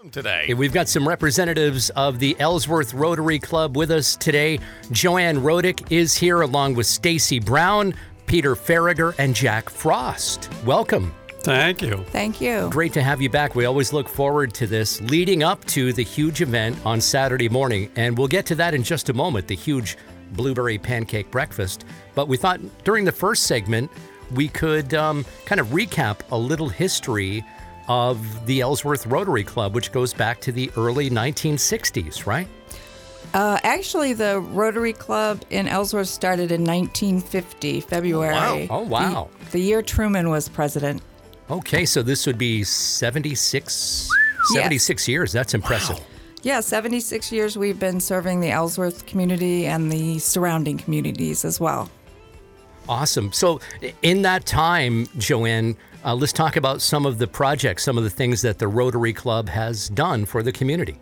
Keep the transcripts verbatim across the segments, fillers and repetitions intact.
today. We've got some representatives of the Ellsworth Rotary Club with us today. Joanne Rodick is here along with Stacy Brown, Peter Farragher, and Jack Frost. Welcome. Thank you. Thank you. Great to have you back. We always look forward to this leading up to the huge event on Saturday morning. And we'll get to that in just a moment, the huge blueberry pancake breakfast. But we thought during the first segment, we could um, kind of recap a little history of the Ellsworth Rotary Club, which goes back to the early nineteen sixties, right? Uh, actually, the Rotary Club in Ellsworth started in nineteen fifty, February. Wow. Oh, wow. The, the year Truman was president. Okay, so this would be seventy-six, seventy-six Yes. years. That's impressive. Wow. Yeah, seventy-six years we've been serving the Ellsworth community and the surrounding communities as well. Awesome. So in that time, Joanne, uh, let's talk about some of the projects, some of the things that the Rotary Club has done for the community.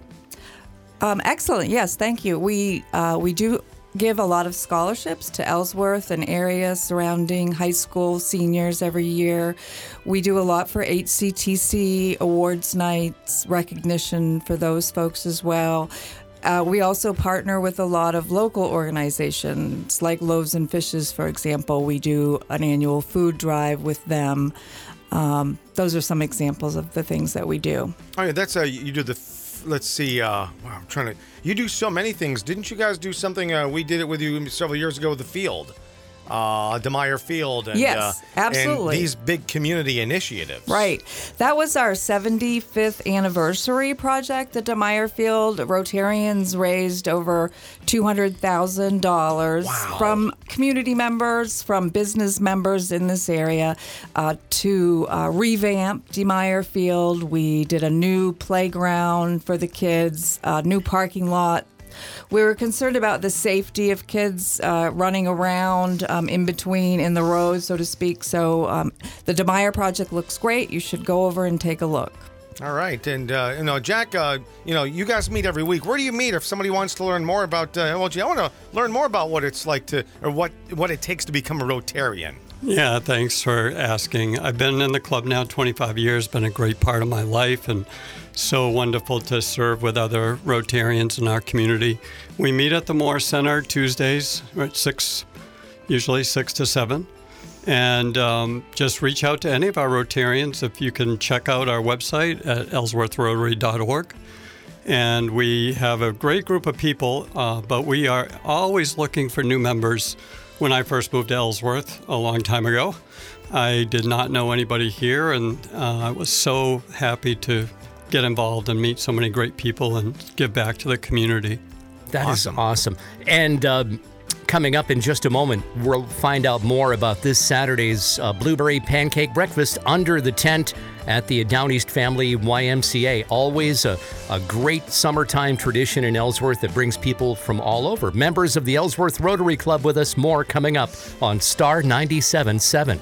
Um, excellent. Yes, thank you. We uh, we do give a lot of scholarships to Ellsworth and area surrounding high school seniors every year. We do a lot for H C T C awards nights, recognition for those folks as well. Uh, we also partner with a lot of local organizations like Loaves and Fishes, for example. We do an annual food drive with them. Um, those are some examples of the things that we do. Oh, yeah, that's uh, you do the. F- let's see. Uh, wow, I'm trying to. You do so many things. Didn't you guys do something? Uh, we did it with you several years ago with the field. Uh, DeMeyer Field. And, Yes, uh, absolutely. And these big community initiatives. Right. That was our seventy-fifth anniversary project at DeMeyer Field. Rotarians raised over two hundred thousand dollars Wow. from community members, from business members in this area uh, to uh, revamp DeMeyer Field. We did a new playground for the kids, a new parking lot. We were concerned about the safety of kids uh, running around um, in between in the rows, so to speak. So um, the DeMeyer project looks great. You should go over and take a look. All right, and uh, you know, Jack, uh, you know, you guys meet every week. Where do you meet if somebody wants to learn more about? Uh, well, gee, I want to learn more about what it's like to, or what what it takes to become a Rotarian. Yeah, thanks for asking. I've been in the club now twenty-five years, been a great part of my life, and so wonderful to serve with other Rotarians in our community. We meet at the Moore Center Tuesdays at six, usually six to seven. And um, just reach out to any of our Rotarians if you can check out our website at ellsworth rotary dot org. And we have a great group of people, uh, but we are always looking for new members. When I first moved to Ellsworth a long time ago, I did not know anybody here, and uh, I was so happy to get involved and meet so many great people and give back to the community. That Awesome. is awesome. And um, coming up in just a moment, we'll find out more about this Saturday's uh, Blueberry Pancake Breakfast under the tent at the Down East Family Y M C A. Always a, a great summertime tradition in Ellsworth that brings people from all over. Members of the Ellsworth Rotary Club with us. More coming up on Star ninety-seven point seven.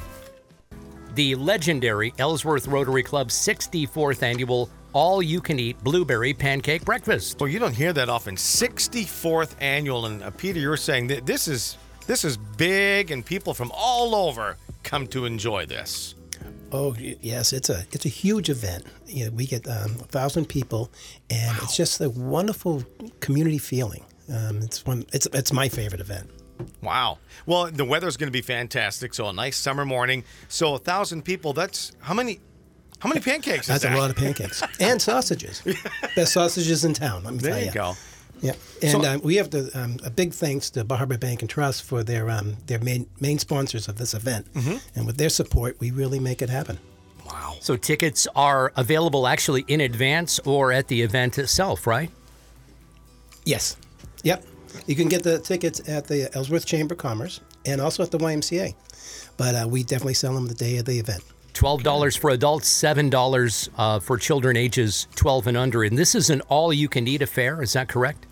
The legendary Ellsworth Rotary Club's sixty-fourth annual all-you-can-eat blueberry pancake breakfast. Well, you don't hear that often. sixty-fourth annual, and uh, Peter, you're saying that this is this is big, and people from all over come to enjoy this. Oh y- yes, it's a it's a huge event. You know, we get um, a thousand people, and Wow. it's just a wonderful community feeling. Um, it's one. It's it's my favorite event. Wow. Well, the weather's going to be fantastic. So a nice summer morning. So a thousand people. That's how many? How many pancakes? That's is that? a lot of pancakes and sausages. Best sausages in town. Let me There tell you you. go. Yeah, and So- um, we have the, um, a big thanks to Bar Harbor Bank and Trust for their um, their main main sponsors of this event, Mm-hmm. and with their support, we really make it happen. Wow. So tickets are available actually in advance or at the event itself, right? Yes. Yep. You can get the tickets at the Ellsworth Chamber of Commerce and also at the Y M C A, but uh, we definitely sell them the day of the event. twelve dollars for adults, seven dollars uh, for children ages twelve and under. And this is an all-you-can-eat affair, is that correct?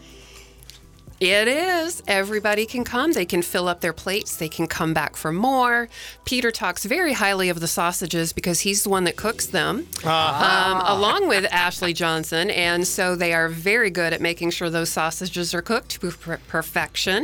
It is. Everybody can come. They can fill up their plates. They can come back for more. Peter talks very highly of the sausages because he's the one that cooks them, um, along with Ashley Johnson. And so they are very good at making sure those sausages are cooked to per- perfection.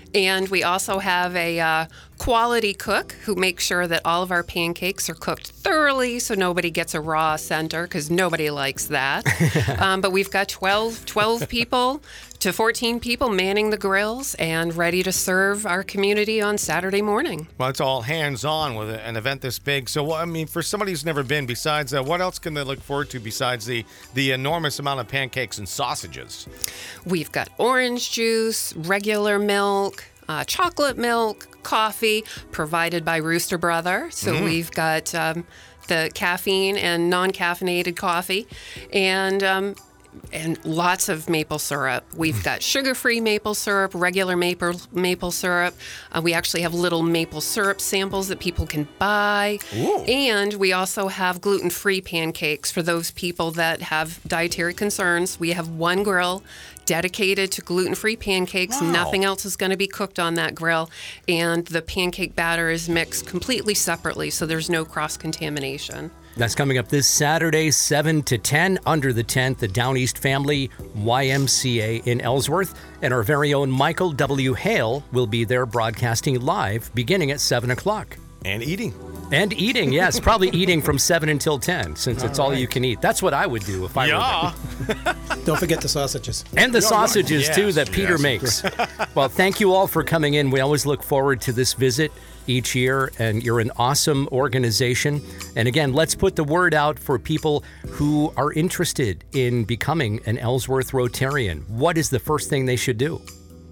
And we also have a uh, quality cook who makes sure that all of our pancakes are cooked thoroughly so nobody gets a raw center, because nobody likes that. um, but we've got twelve, twelve people to fourteen people manning the grills and ready to serve our community on Saturday morning. Well, it's all hands-on with an event this big. So, I mean, for somebody who's never been, besides uh, what else can they look forward to besides the, the enormous amount of pancakes and sausages? We've got orange juice, regular milk, uh, chocolate milk, coffee, provided by Rooster Brother. So mm. we've got um, the caffeine and non-caffeinated coffee, and um, and lots of maple syrup. We've got sugar-free maple syrup, regular maple maple syrup. Uh, we actually have little maple syrup samples that people can buy. Ooh. And we also have gluten-free pancakes for those people that have dietary concerns. We have one grill dedicated to gluten-free pancakes. Wow. Nothing else is going to be cooked on that grill. And the pancake batter is mixed completely separately, so there's no cross-contamination. That's coming up this Saturday, seven to ten, under the tent, the Down East Family Y M C A in Ellsworth. And our very own Michael W. Hale will be there broadcasting live beginning at seven o'clock. And eating. And eating, yes. Probably eating from seven until ten, since all it's all right. you can eat. That's what I would do if I yeah. were there. Don't forget the sausages. And the sausages, yes, too, that Peter yes. makes. Well, thank you all for coming in. We always look forward to this visit each year, and you're an awesome organization. And again, let's put the word out for people who are interested in becoming an Ellsworth Rotarian. What is the first thing they should do?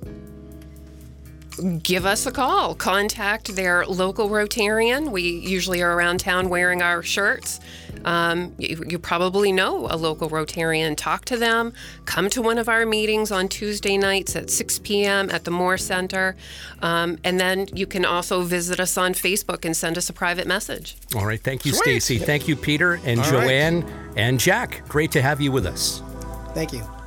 Give us a call. Contact their local Rotarian. We usually are around town wearing our shirts. Um, you, you probably know a local Rotarian. Talk to them. Come to one of our meetings on Tuesday nights at six p.m. at the Moore Center. Um, and then you can also visit us on Facebook and send us a private message. All right. Thank you, Sweet. Stacy. Thank you, Peter and All Joanne right. and Jack. Great to have you with us. Thank you.